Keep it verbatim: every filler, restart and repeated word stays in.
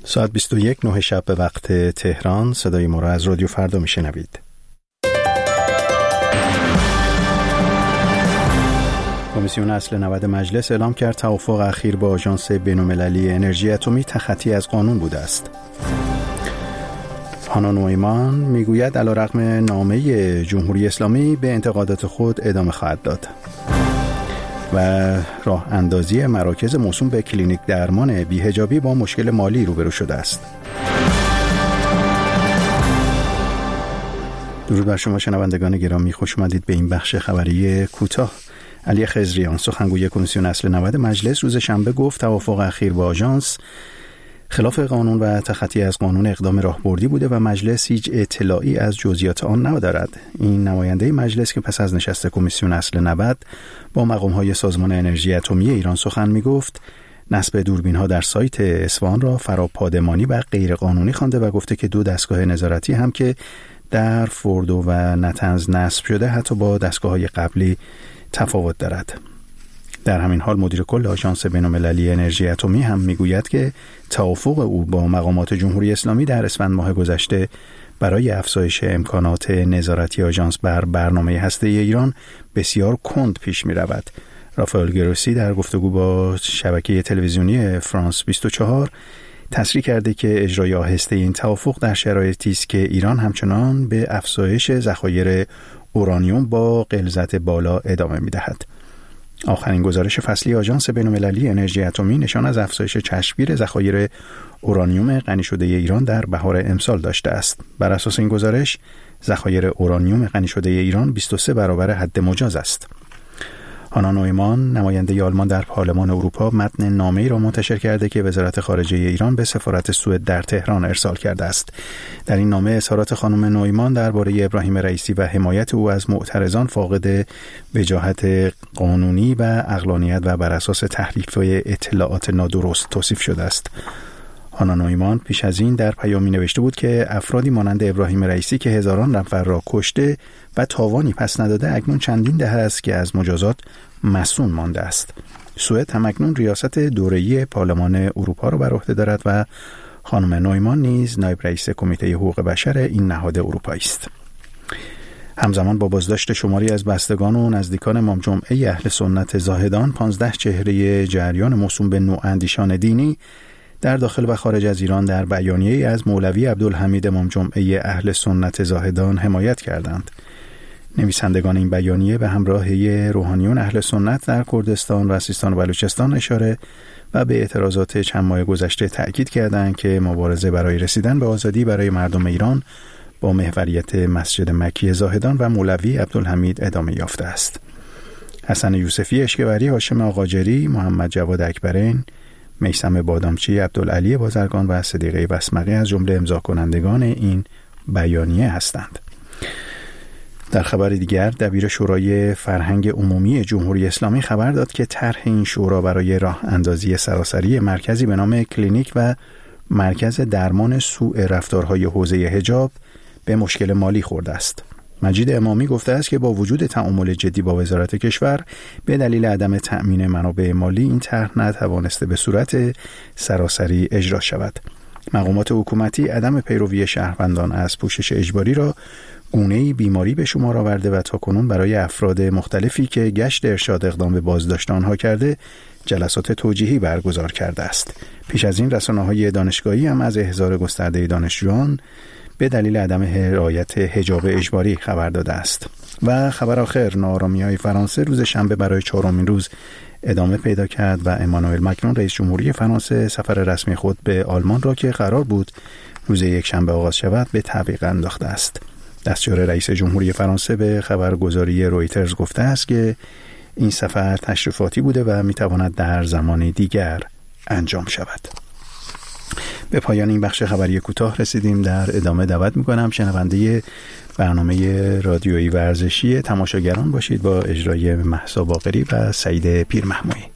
ساعت بیست و یک نه شب به وقت تهران. صدای ما را از رادیو فردا میشنوید. کمیسیون اصل نود مجلس اعلام کرد توافق اخیر با آژانس بین‌المللی انرژی اتمی تخطی از قانون بوده است. هانا نویمان میگوید علیرغم نامه جمهوری اسلامی به انتقادات خود ادامه خواهد داد. و راه اندازی مراکز موسوم به کلینیک درمان بی‌حجابی با مشکل مالی روبرو شده است. درود بر شما شنوندگان گرامی، خوش آمدید به این بخش خبری کوتاه. علی خضریان سخنگوی کمیسیون اصل نود مجلس روز شنبه گفت توافق اخیر با آژانس خلاف قانون و تخطی از قانون اقدام راهبردی بوده و مجلس هیچ اطلاعی از جزئیات آن ندارد. این نماینده مجلس که پس از نشست کمیسیون اصل نود با مقام‌های سازمان انرژی اتمی ایران سخن می‌گفت، نصب دوربین‌ها در سایت اصفهان را فراپادمانی و غیرقانونی خوانده و گفته که دو دستگاه نظارتی هم که در فوردو و نتنز نصب شده حتی با دستگاه‌های قبلی تفاوت دارد. در همین حال مدیر کل آژانس بین‌المللی انرژی اتمی هم میگوید که توافق او با مقامات جمهوری اسلامی در اسفند ماه گذشته برای افزایش امکانات نظارتی آژانس بر برنامه هسته‌ای ایران بسیار کند پیش می‌رود. رافائل گروسی در گفتگو با شبکه تلویزیونی فرانس بیست و چهار تصریح کرده که اجرای آهسته این توافق در شرایطی است که ایران همچنان به افزایش ذخایر اورانیوم با غلظت بالا ادامه می‌دهد. آخرین گزارش فصلی آژانس بین‌المللی انرژی اتمی نشان از افزایش چشمگیر ذخایر اورانیوم غنی شده ایران در بهار امسال داشته است. بر اساس این گزارش ذخایر اورانیوم غنی شده ایران بیست و سه برابر حد مجاز است. هانا نویمان نماینده آلمان در پارلمان اروپا متن نامه‌ای را منتشر کرده که وزارت خارجه ایران به سفارت سوئد در تهران ارسال کرده است. در این نامه اظهارات خانم نویمان درباره ابراهیم رئیسی و حمایت او از معترضان فاقد وجاهت قانونی و عقلانیت و بر اساس تحریف اطلاعات نادرست توصیف شده است. هانا نویمان پیش از این در پیامی نوشته بود که افرادی مانند ابراهیم رئیسی که هزاران نفر را کشته و تاوانی پس نداده اکنون چندین دهه است که از مجازات مصون مانده است. سوئد هم اکنون ریاست دوره‌ای پارلمان اروپا را بر عهده دارد و خانم نویمان نیز نایب رئیس کمیته حقوق بشر این نهاد اروپایی است. همزمان با بازداشت شماری از بستگان و نزدیکان امام جمعه اهل سنت زاهدان، پانزده چهره جریان موسوم به نواندیشان دینی در داخل و خارج از ایران در بیانیه‌ای از مولوی عبدالحمید امام جمعه اهل سنت زاهدان حمایت کردند. نویسندگان این بیانیه به همراه روحانیون اهل سنت در کردستان و سیستان و بلوچستان اشاره و به اعتراضات چند ماه گذشته تأکید کردند که مبارزه برای رسیدن به آزادی برای مردم ایران با محوریت مسجد مکی زاهدان و مولوی عبدالحمید ادامه یافته است. حسن یوسفی اشکبری، هاشم آقاجری، محمد جواد اکبرین، میثم بادامچی، عبدالعلی بازرگان و صدیقه بسمقی از جمله امضا کنندگان این بیانیه هستند. در خبر دیگر، دبیر شورای فرهنگ عمومی جمهوری اسلامی خبر داد که طرح این شورا برای راه اندازی سراسری مرکزی به نام کلینیک و مرکز درمان سوء رفتارهای حوزه حجاب به مشکل مالی خورده است. مجید امامی گفته است که با وجود تعامل جدی با وزارت کشور به دلیل عدم تأمین منابع مالی این طرح نتوانسته به صورت سراسری اجرا شود. مقامات حکومتی عدم پیروی شهروندان از پوشش اجباری را گونه‌ای بیماری به شمار آورده و تاکنون برای افراد مختلفی که گشت ارشاد اقدام به بازداشت آنها کرده جلسات توجیهی برگزار کرده است. پیش از این رسانه‌های دانشگاهی هم از احضار گسترده دانشجویان به دلیل عدم رعایت حجاب اجباری خبر داده است. و خبر آخر، ناآرامی‌های فرانسه روز شنبه برای چهارمین روز ادامه پیدا کرد و امانوئل مکرون رئیس جمهوری فرانسه سفر رسمی خود به آلمان را که قرار بود روز یک شنبه آغاز شود به تعویق انداخته است. دستیار رئیس جمهوری فرانسه به خبرگزاری رویترز گفته است که این سفر تشریفاتی بوده و میتواند در زمانی دیگر انجام شود. به پایان این بخش خبری کوتاه رسیدیم. در ادامه دعوت میکنم شنونده برنامه رادیویی ورزشی تماشاگران باشید با اجرای مهسا باقری و سعید پیرمحمودی.